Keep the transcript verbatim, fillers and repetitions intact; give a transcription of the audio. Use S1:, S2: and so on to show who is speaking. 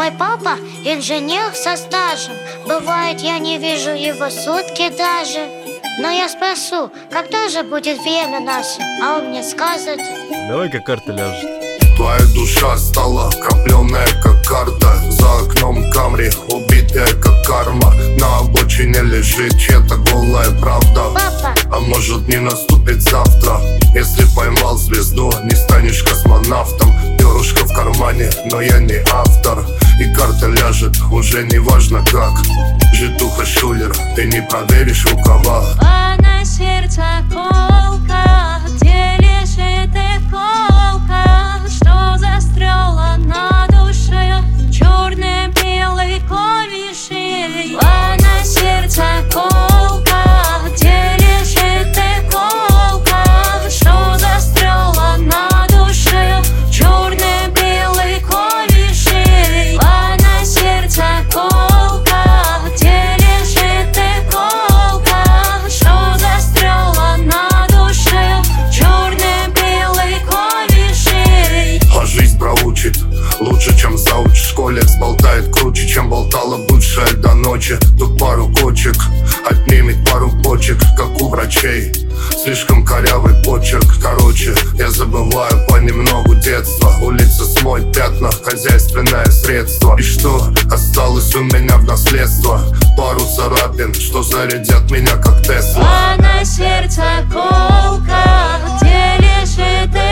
S1: Мой папа инженер со стажем. Бывает, я не вижу его сутки даже. Но я спрошу, когда же будет время наше? А он мне скажет:
S2: давай-ка карта ляжет.
S3: Твоя душа стала копленная, как карта. За окном Камри, убитая, как карма. На обочине лежит чья-то голая правда.
S1: Папа,
S3: а может не наступит завтра. Если поймал звезду, не станешь космонавтом. Перышко в кармане, но я не автор. И карта ляжет, уже не важно как. Житуха Шулер, ты не проверишь рукава.
S4: А на сердце колка, где лежит иголка, что застряла на душе черно-белой клавишей. А на сердце колка, где лежит иголка, что застряла на душе черно-белой клавишей. А на сердце колка, где лежит иголка, что застряла на душе черно-белой клавишей.
S3: А жизнь проучит лучше, чем зауч в школе. Сболтает круче, чем болтала бывшая до ночи. Тут пару кочек отнимет пару почек, как у врачей. Слишком корявый почерк, короче, я забываю понемногу детство. Улица смоет пятна, хозяйственное средство. И что осталось у меня в наследство? Пару царапин, что зарядят меня как Тесла.
S4: А на сердце колка, где лежит